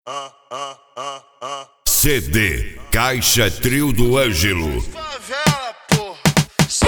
CD Caixa Trio do Ângelo. Favela, porra. Só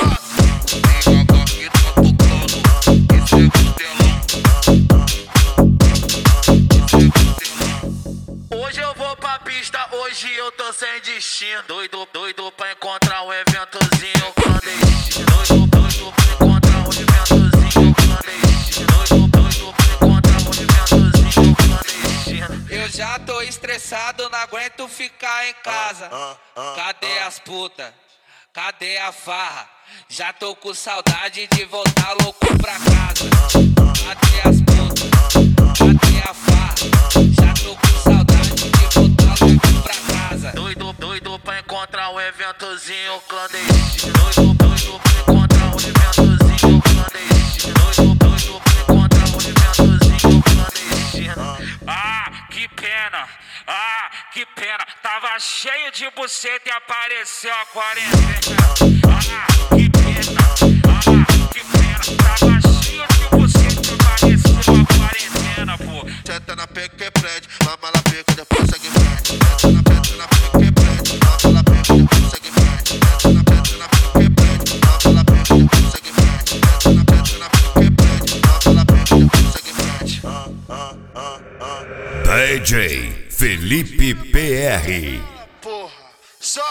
hoje eu vou pra pista, hoje eu tô sem destino. Doido pra encontrar um eventozinho clandestino. Doido pra encontrar um eventozinho clandestino. Doido pra encontrar um eventozinho clandestino. Eu já tô estressado, não aguento ficar em casa. Cadê as putas? Cadê a farra? Já tô com saudade de voltar louco pra casa. Cadê as putas? Cadê a farra? Já tô com saudade de voltar louco pra casa. Doido pra encontrar um eventozinho clandestino. Doido pra encontrar um eventozinho clandestino. Doido pra encontrar um eventozinho clandestino. Ah, que pena, que pena. Tava cheio de buceta e apareceu a quarentena. Ah, que pena, que pena. Tava cheio de buceta e apareceu a quarentena, pô. Senta na peca que prende, mama na peca, depois segue em frente. Senta na peca que prende, mama na peca, depois segue em frente. Senta na peca que prende, mama na peca, depois segue em frente. Senta na peca que prende, mama na peca, depois segue em frente. DJ Felipe PR. Porra, só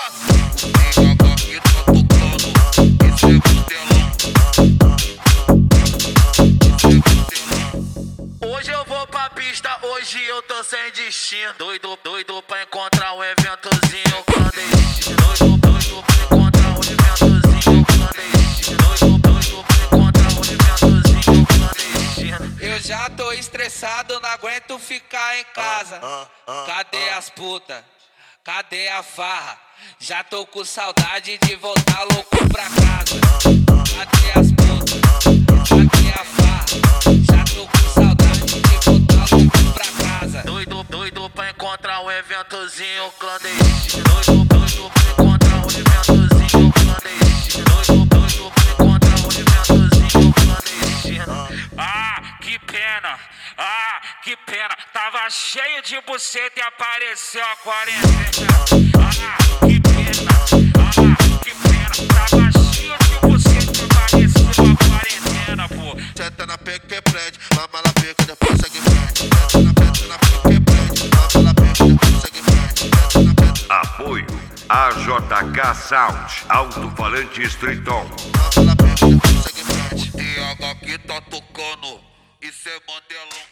hoje eu vou pra pista, hoje eu tô sem destino. Doido pra encontrar um eventozinho clandestino. Doido pra encontrar um eventozinho clandestino. Doido pra encontrar um eventozinho clandestino. Eu já tô estressado, não aguento ficar em casa. Cadê as putas? Cadê a farra? Já tô com saudade de voltar louco pra casa. Cadê as putas? Cadê a farra? Já tô com saudade de voltar louco pra casa. Doido pra encontrar um eventozinho clandestino. Doido pra encontrar um eventozinho clandestino. Doido pra encontrar um eventozinho clandestino. Ah, que pena, que pena. Tava cheio de buceta e apareceu a quarentena. Ah, que pena, que pena. Tava cheio de buceta e apareceu a quarentena, pô. Senta na peca que prende, mama na peca, depois segue em frente. Senta na peca que prende, mama na peca, depois segue em frente. Apoio AJK Sound, alto-falante Streeton. Mama na peca, depois segue em frente. TH que tá tocando, isso é Mandelão.